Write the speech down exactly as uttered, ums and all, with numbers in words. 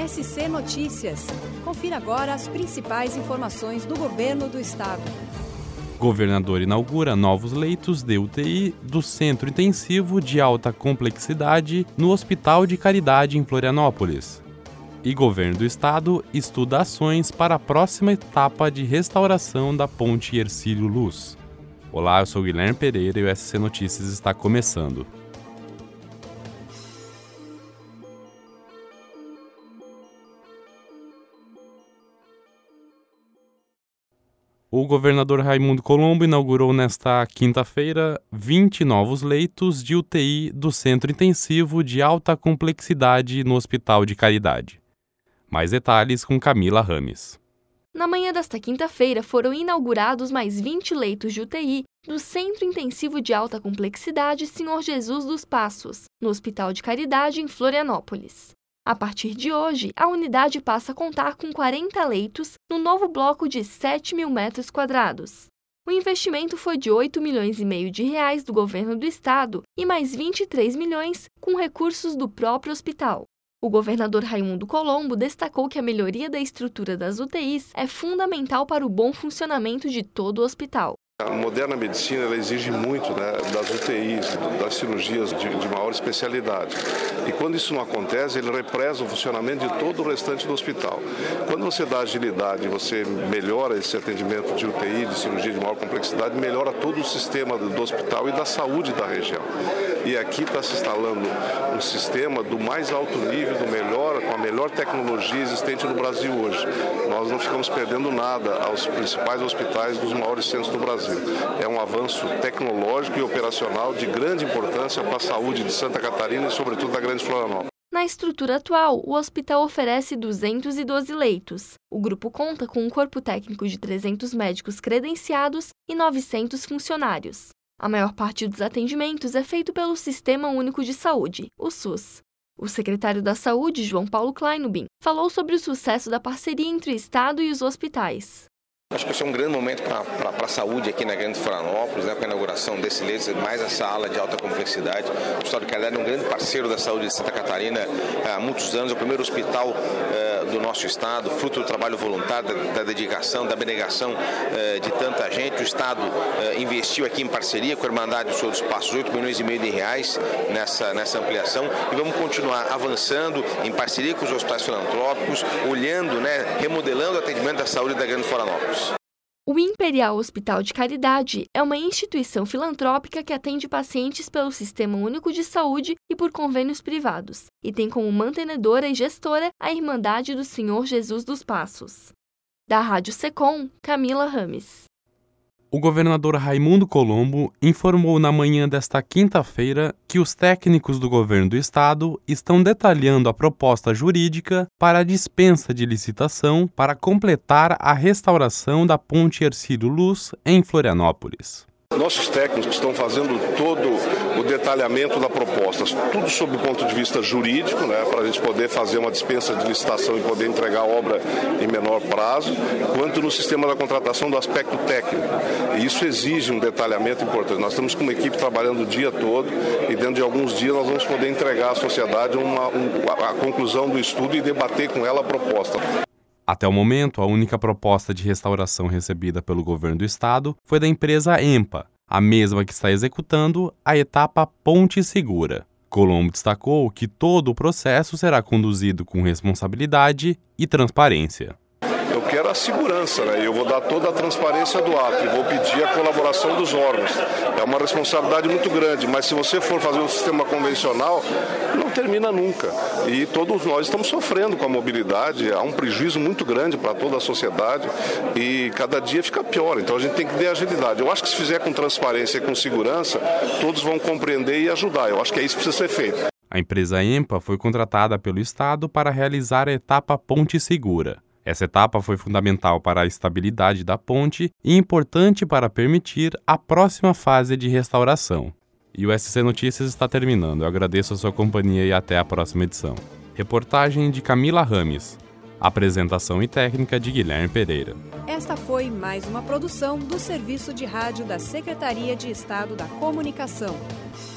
S C Notícias. Confira agora as principais informações do Governo do Estado. Governador inaugura novos leitos de U T I do Centro Intensivo de Alta Complexidade no Hospital de Caridade em Florianópolis. E Governo do Estado estuda ações para a próxima etapa de restauração da Ponte Hercílio Luz. Olá, eu sou Guilherme Pereira e o S C Notícias está começando. O governador Raimundo Colombo inaugurou nesta quinta-feira vinte novos leitos de U T I do Centro Intensivo de Alta Complexidade no Hospital de Caridade. Mais detalhes com Camila Rames. Na manhã desta quinta-feira foram inaugurados mais vinte leitos de U T I do Centro Intensivo de Alta Complexidade Senhor Jesus dos Passos, no Hospital de Caridade em Florianópolis. A partir de hoje, a unidade passa a contar com quarenta leitos no novo bloco de sete mil metros quadrados. O investimento foi de oito milhões e meio de reais do governo do estado e mais vinte e três milhões com recursos do próprio hospital. O governador Raimundo Colombo destacou que a melhoria da estrutura das U T Is é fundamental para o bom funcionamento de todo o hospital. A moderna medicina ela exige muito, né, das U T Is, das cirurgias de, de maior especialidade. E quando isso não acontece, ele represa o funcionamento de todo o restante do hospital. Quando você dá agilidade, você melhora esse atendimento de U T I, de cirurgia de maior complexidade, melhora todo o sistema do, do hospital e da saúde da região. E aqui está se instalando um sistema do mais alto nível, do melhor, com a melhor tecnologia existente no Brasil hoje. Nós não ficamos perdendo nada aos principais hospitais dos maiores centros do Brasil. É um avanço tecnológico e operacional de grande importância para a saúde de Santa Catarina e, sobretudo, da Grande Florianópolis. Na estrutura atual, o hospital oferece duzentos e doze leitos. O grupo conta com um corpo técnico de trezentos médicos credenciados e novecentos funcionários. A maior parte dos atendimentos é feito pelo Sistema Único de Saúde, o SUS. O secretário da Saúde, João Paulo Kleinubin, falou sobre o sucesso da parceria entre o Estado e os hospitais. Acho que esse é um grande momento para a saúde aqui na Grande Florianópolis, né, com a inauguração desse leito, mais essa ala de alta complexidade. O Hospital de Caridade é um grande parceiro da saúde de Santa Catarina há muitos anos, é o primeiro hospital uh, do nosso estado, fruto do trabalho voluntário, da, da dedicação, da abnegação uh, de tanta gente. O Estado uh, investiu aqui em parceria com a Irmandade do Senhor dos Passos oito milhões e meio de reais nessa, nessa ampliação e vamos continuar avançando em parceria com os hospitais filantrópicos, olhando, né, remodelando o atendimento da saúde da Grande Florianópolis. O Imperial Hospital de Caridade é uma instituição filantrópica que atende pacientes pelo Sistema Único de Saúde e por convênios privados, e tem como mantenedora e gestora a Irmandade do Senhor Jesus dos Passos. Da Rádio Secom, Camila Rames. O governador Raimundo Colombo informou na manhã desta quinta-feira que os técnicos do governo do estado estão detalhando a proposta jurídica para a dispensa de licitação para completar a restauração da Ponte Hercílio Luz em Florianópolis. Nossos técnicos estão fazendo todo o detalhamento da proposta, tudo sob o ponto de vista jurídico, né, para a gente poder fazer uma dispensa de licitação e poder entregar a obra em menor prazo, quanto no sistema da contratação do aspecto técnico. E isso exige um detalhamento importante. Nós estamos com uma equipe trabalhando o dia todo e dentro de alguns dias nós vamos poder entregar à sociedade uma, um, a conclusão do estudo e debater com ela a proposta. Até o momento, a única proposta de restauração recebida pelo governo do estado foi da empresa EMPA, a mesma que está executando a etapa Ponte Segura. Colombo destacou que todo o processo será conduzido com responsabilidade e transparência. Eu quero a segurança, né? Eu vou dar toda a transparência do ato e vou pedir a colaboração dos órgãos. É uma responsabilidade muito grande, mas se você for fazer um sistema convencional, não termina nunca. E todos nós estamos sofrendo com a mobilidade, há um prejuízo muito grande para toda a sociedade e cada dia fica pior. Então a gente tem que ter agilidade. Eu acho que se fizer com transparência e com segurança, todos vão compreender e ajudar. Eu acho que é isso que precisa ser feito. A empresa EMPA foi contratada pelo estado para realizar a etapa Ponte Segura. Essa etapa foi fundamental para a estabilidade da ponte e importante para permitir a próxima fase de restauração. E o S C Notícias está terminando. Eu agradeço a sua companhia e até a próxima edição. Reportagem de Camila Rames. Apresentação e técnica de Guilherme Pereira. Esta foi mais uma produção do Serviço de Rádio da Secretaria de Estado da Comunicação.